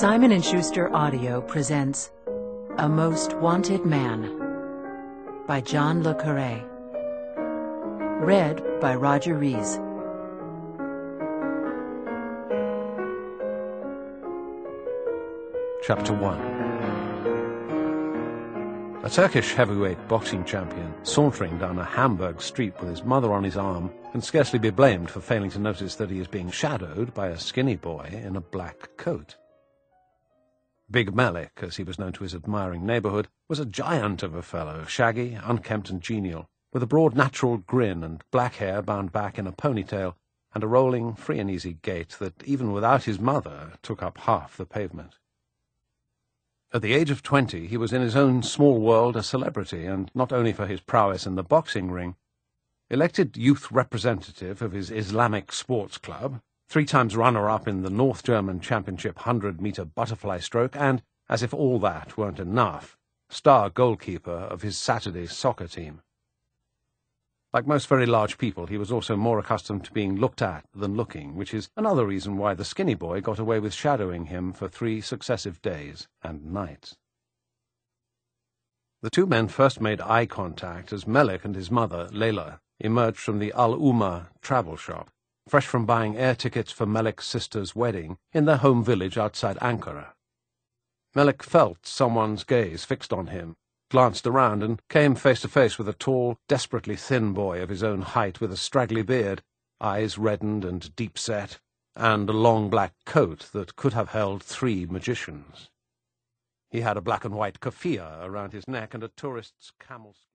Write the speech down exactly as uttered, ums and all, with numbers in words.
Simon and Schuster Audio presents A Most Wanted Man by John Le Carré. Read by Roger Rees. Chapter one. A Turkish heavyweight boxing champion sauntering down a Hamburg street with his mother on his arm can scarcely be blamed for failing to notice that he is being shadowed by a skinny boy in a black coat. Big Melik, as he was known to his admiring neighbourhood, was a giant of a fellow, shaggy, unkempt and genial, with a broad natural grin and black hair bound back in a ponytail, and a rolling, free-and-easy gait that, even without his mother, took up half the pavement. At the age of twenty, he was in his own small world a celebrity, and not only for his prowess in the boxing ring. Elected youth representative of his Islamic sports club, three times runner-up in the North German Championship hundred-metre butterfly stroke, and, as if all that weren't enough, star goalkeeper of his Saturday soccer team. Like most very large people, he was also more accustomed to being looked at than looking, which is another reason why the skinny boy got away with shadowing him for three successive days and nights. The two men first made eye contact as Melik and his mother, Layla, emerged from the Al-Umma travel shop, fresh from buying air tickets for Melik's sister's wedding in their home village outside Ankara. Melik felt someone's gaze fixed on him, glanced around, and came face to face with a tall, desperately thin boy of his own height with a straggly beard, eyes reddened and deep-set, and a long black coat that could have held three magicians. He had a black-and-white keffiyeh around his neck and a tourist's camel skin.